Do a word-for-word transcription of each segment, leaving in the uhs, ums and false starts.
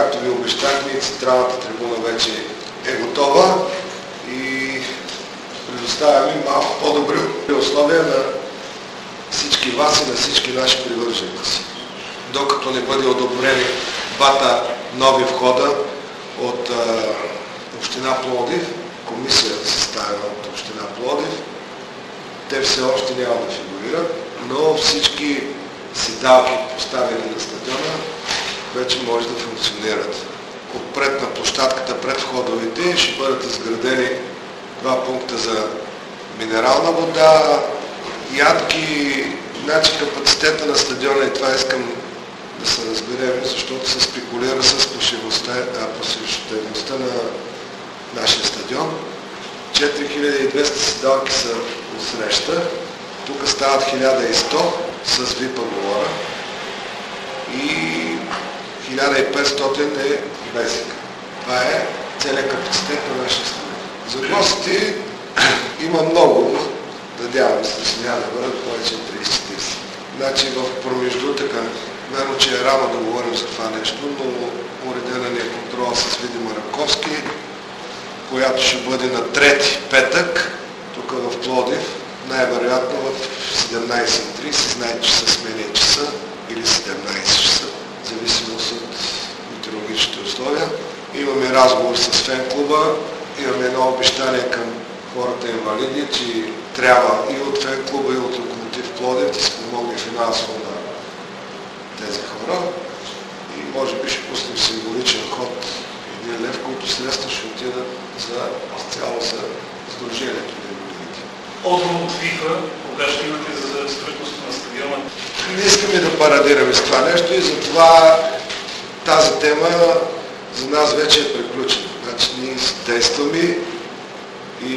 както ви обещахме, централната трибуна вече е готова и предоставяме малко по-добри условия на всички вас и на всички наши привърженици. Докато не бъде одобрени двата нови входа от а, община Пловдив, комисия съставена от община Пловдив, те все още няма да фигурират, но всички седалки, поставени на стадиона, вече може да функционират. Отпред на площадката пред входовете ще бъдат изградени два пункта за минерална вода, ядки, значи капацитета на стадиона, и това искам да се разберем, защото се спекулира с посещаемостта на нашия стадион. четири хиляди и двеста седалки са отсреща, тук стават хиляда и сто с випа говора и хиляда и петстотин е бесика. Това е целият капацитет на нашия стадион. За гости има много, надявам се, че няма да бъдат повече от трийсет до четирийсет. Значи в промеждутъка, верно, че е рано да говорим за това нещо, но уредена ни е контрола с Видима Раковски, която ще бъде на трети петък, тук в Пловдив, най-вероятно в седемнайсет и трийсет, знаете, че се сменя часа, или седемнайсет часа, в зависимост от метеорологичните условия. Имаме разговор с фен-клуба, имаме едно обещание към хората инвалиди, че трябва и от фен-клуба, и от Локомотив Пловдив да се помогне финансово на тези хора. И може би ще пуснем символичен ход, един лев, който средства ще отидат за цяло за сдружението на инвалидите. Отговор от ФИФА, кога ще имате за строителство на стадиона? Не искаме да парадираме с това нещо и затова тази тема за нас вече е приключена. Значи ние действаме и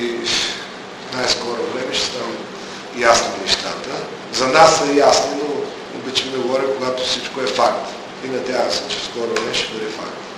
в най-скоро време ще станат ясни нещата. За нас са ясни, но обичаме да говорим, когато всичко е факт. И надявам се, че в скоро време ще бъде факт.